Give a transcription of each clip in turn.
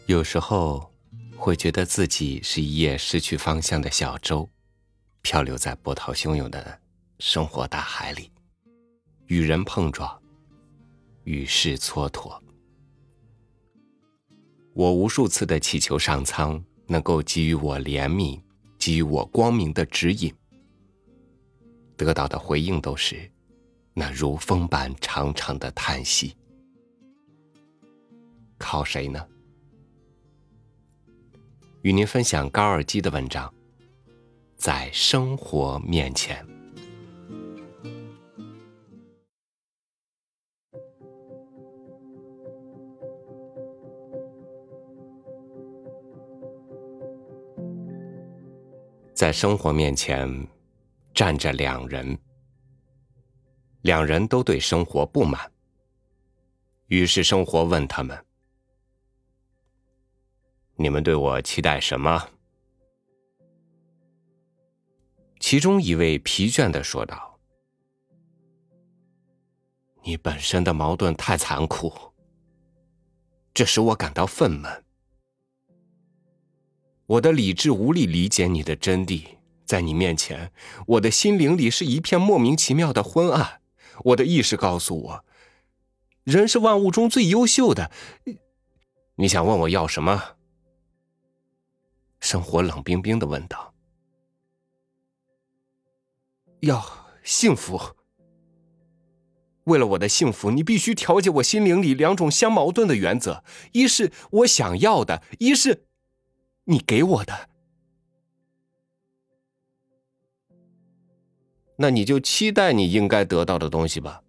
有时候会觉得自己是一叶失去方向的小舟，漂流在波涛汹涌的生活大海里，与人碰撞，与世蹉跎。我无数次的祈求上苍能够给予我怜悯，给予我光明的指引，得到的回应都是那如风般长长的叹息。靠谁呢？与您分享高尔基的文章，在生活面前。在生活面前站着两人，两人都对生活不满，于是生活问他们：你们对我期待什么？其中一位疲倦地说道：你本身的矛盾太残酷，这使我感到愤懑。我的理智无力理解你的真谛，在你面前，我的心灵里是一片莫名其妙的昏暗。我的意识告诉我，人是万物中最优秀的。你想问我要什么？生活冷冰冰地问道。要幸福。为了我的幸福，你必须调节我心灵里两种相矛盾的原则，一是我想要的，一是你给我的。那你就期待你应该得到的东西吧。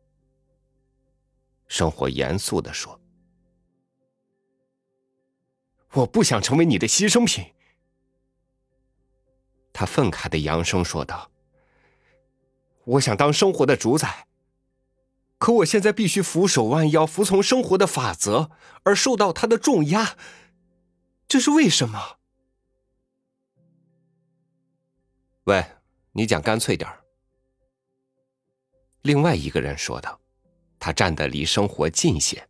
生活严肃地说。我不想成为你的牺牲品。他愤慨地扬声说道。我想当生活的主宰，可我现在必须俯首弯腰，服从生活的法则，而受到它的重压。这是为什么？喂，你讲干脆点儿。另外一个人说道，他站得离生活近些。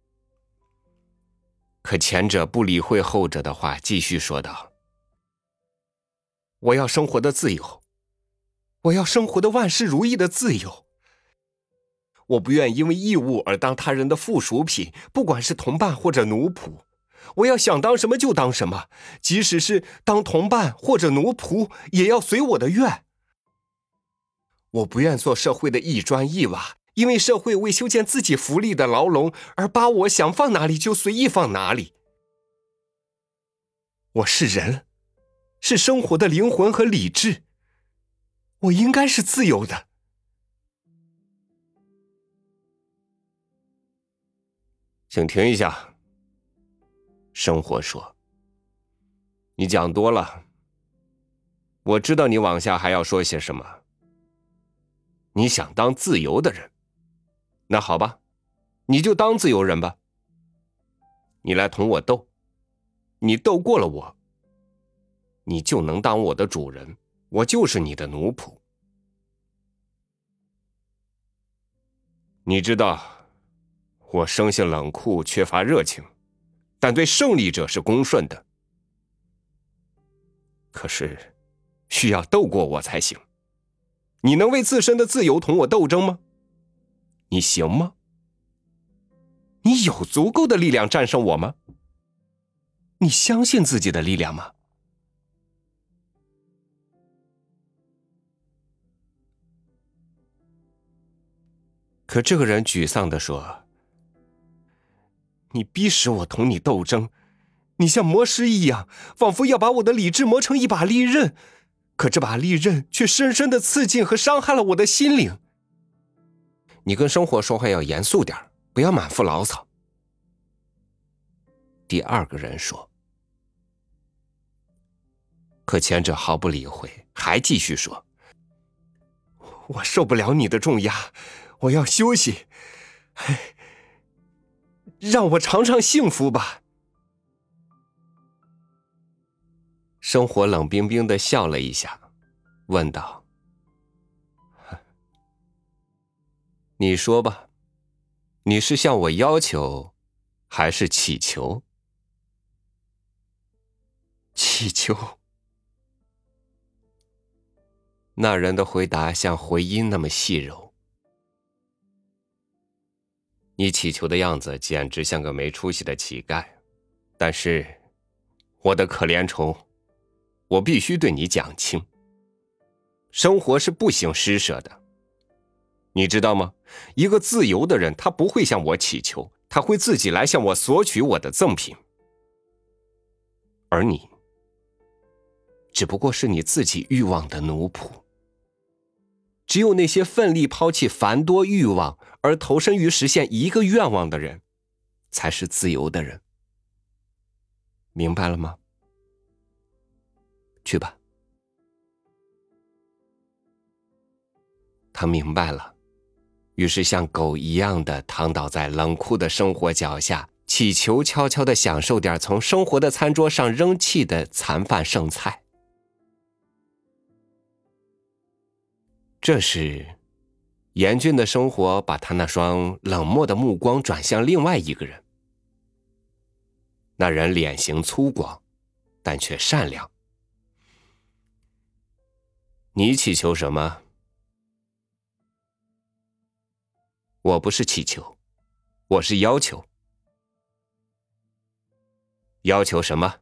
可前者不理会后者的话，继续说道：我要生活的自由，我要生活的万事如意的自由。我不愿因为义务而当他人的附属品，不管是同伴或者奴仆。我要想当什么就当什么，即使是当同伴或者奴仆，也要随我的愿。我不愿做社会的一砖一瓦，因为社会为修建自己福利的牢笼而把我想放哪里就随意放哪里。我是人，是生活的灵魂和理智，我应该是自由的。请停一下。生活说，你讲多了，我知道你往下还要说些什么。你想当自由的人，那好吧，你就当自由人吧。你来同我斗，你斗过了我，你就能当我的主人，我就是你的奴仆。你知道，我生性冷酷，缺乏热情，但对胜利者是恭顺的。可是，需要斗过我才行。你能为自身的自由同我斗争吗？你行吗？你有足够的力量战胜我吗？你相信自己的力量吗？可这个人沮丧地说，你逼使我同你斗争，你像魔师一样，仿佛要把我的理智磨成一把利刃，可这把利刃却深深地刺进和伤害了我的心灵。你跟生活说话要严肃点，不要满腹牢骚。第二个人说。可前者毫不理会，还继续说，我受不了你的重压，我要休息，让我尝尝幸福吧。生活冷冰冰地笑了一下，问道：你说吧，你是向我要求，还是祈求？ 祈求。那人的回答像回音那么细柔。你祈求的样子简直像个没出息的乞丐，但是，我的可怜虫，我必须对你讲清，生活是不行施舍的。你知道吗？一个自由的人，他不会向我祈求，他会自己来向我索取我的赠品。而你，只不过是你自己欲望的奴仆。只有那些奋力抛弃繁多欲望而投身于实现一个愿望的人，才是自由的人。明白了吗？去吧。他明白了，于是像狗一样的躺倒在冷酷的生活脚下，祈求悄悄地享受点从生活的餐桌上扔弃的残饭剩菜。这时，严峻的生活把他那双冷漠的目光转向另外一个人。那人脸型粗犷，但却善良。你祈求什么？我不是祈求，我是要求。要求什么？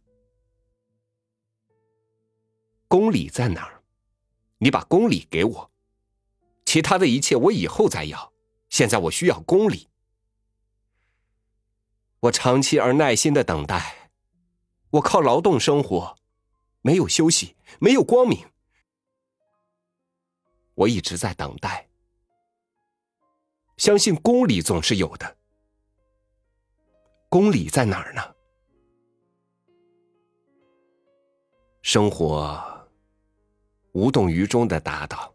公理在哪儿？你把公理给我。其他的一切我以后再要，现在我需要公理。我长期而耐心的等待，我靠劳动生活，没有休息，没有光明。我一直在等待，相信公理总是有的。公理在哪儿呢？生活无动于衷的答道：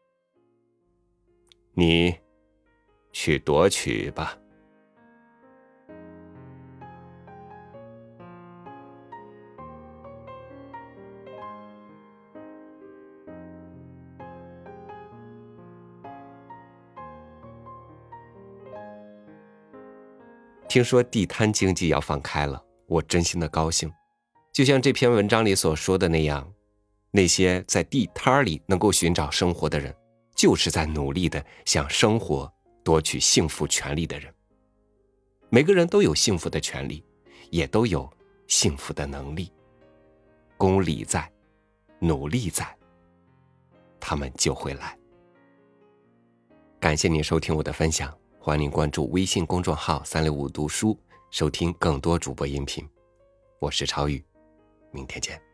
你去夺取吧。听说地摊经济要放开了，我真心的高兴。就像这篇文章里所说的那样，那些在地摊里能够寻找生活的人，就是在努力的向生活夺取幸福权利的人。每个人都有幸福的权利，也都有幸福的能力。公理在，努力在，他们就会来。感谢您收听我的分享，欢迎关注微信公众号365读书，收听更多主播音频。我是超宇，明天见。